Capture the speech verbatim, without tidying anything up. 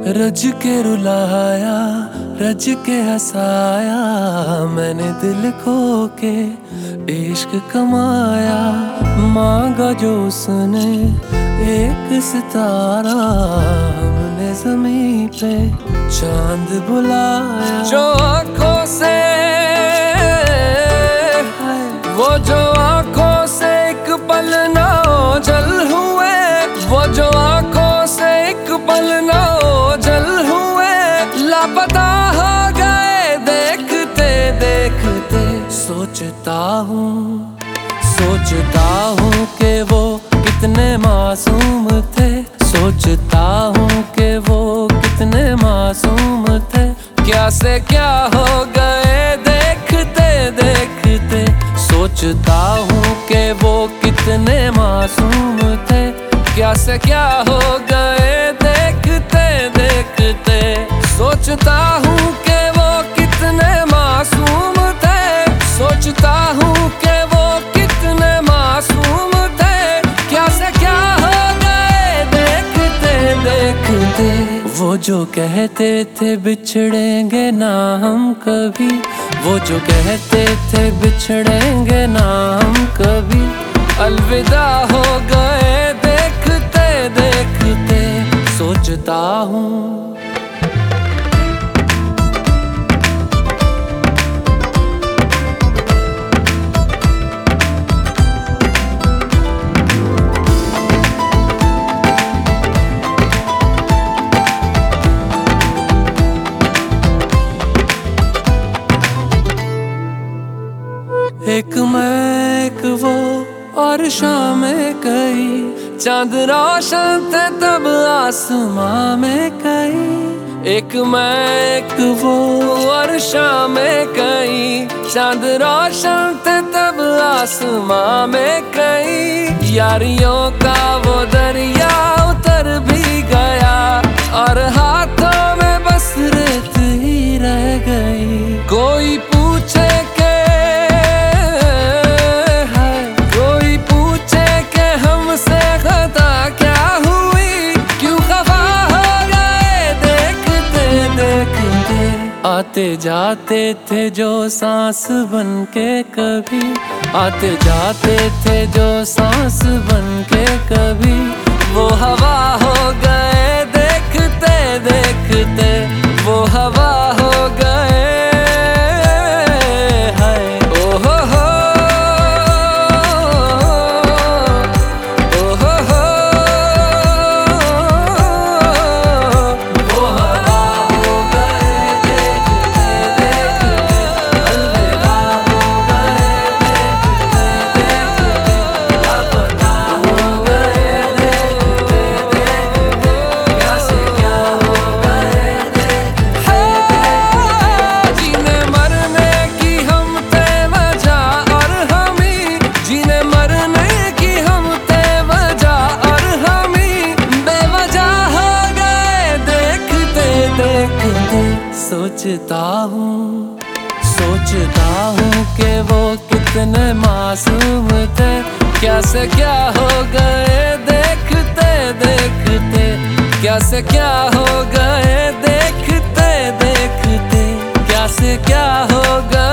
रज के रुलाया, रज के हंसाया, मैंने दिल खो के इश्क कमाया। मांगा जो उसने एक सितारा, हमने ज़मीं पे चांद बुलाया। जो आँखों से वो जो आँखों से एक पल ना ओझल हुए, वो जो आँखों से एक पल ना ओझल हुए, लापता हो गए देखते देखते। सोचता हूँ सोचता हूँ कि वो कितने मासूम थे, सोचता हूँ कि वो कितने मासूम थे। क्या से क्या हो गए देखते देखते। सोचता हूँ कि वो कितने मासूम थे, क्या से क्या हो गए देखते देखते। सोचता हूँ कि वो कितने मासूम थे, सोचता हूँ कि वो कितने मासूम थे, क्या से क्या हो गए देखते देखते। वो जो कहते थे बिछड़ेंगे ना हम कभी, वो जो कहते थे बिछड़ेंगे ना हम कभी, अलविदा हो गए देखते देखते। सोचता हूँ एक मैं एक वो और शामें कई, चांद रोशन थे तब आसमां में कई। एक मैं एक वो और शामें कई, चांद रोशन थे तब आसमां में कई। यारियों का वो दरिया उतर भी गया, और हाथों में बस रेत ही रह गई। कोई पूछे आते जाते थे जो सांस बन के कभी, आते जाते थे जो सांस बन के कभी, वो हवा हो गए देखते देखते। वो हवा हो गए हाय ओ हो हो ओ हो हो। वो हवा हो गए सोचता हूँ सोचता हूँ कि वो कितने मासूम थे, क्या से क्या हो गए देखते देखते। क्या से क्या हो गए देखते देखते, क्या से क्या हो गए।